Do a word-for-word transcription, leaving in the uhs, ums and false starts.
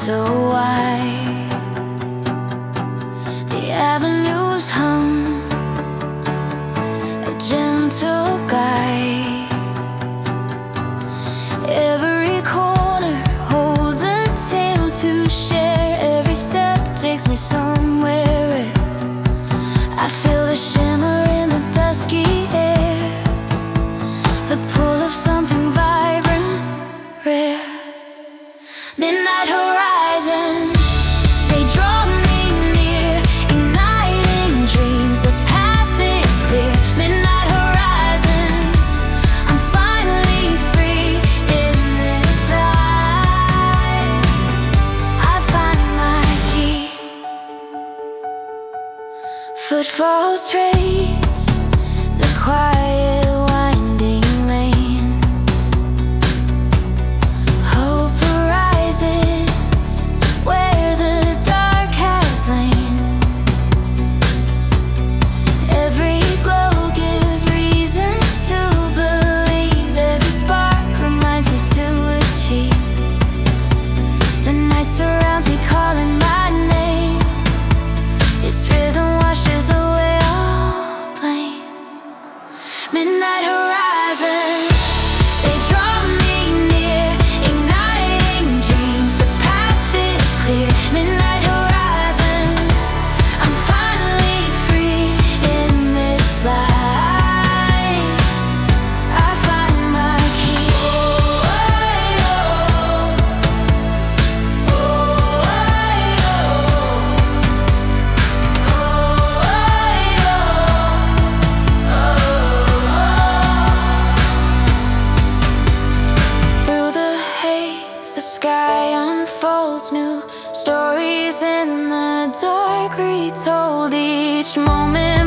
so wide. The avenues hum, a gentle guide. Every corner holds a tale to share. Every step takes me somewhere. I feel the shimmer in the dusky air, the pull of something vibrant, rare. Midnight horizons, they draw me near, igniting dreams. The path is clear. Midnight horizons, I'm finally free in this life. I find my key. Footfalls trace the quiet winding lane. Hope arises where the dark has lain. Every glow gives reason to believe. Every spark reminds me to achieve. The night surrounds me, calling my name. Its rhythm washes away all blame. Midnight horizons, they draw me near, igniting dreams. The path is clear. Midnight horizons, I'm finally free in this life. I find my key. Oh, oh, oh, through the haze, the sky unfolds, new stories in the dark retold. Each moment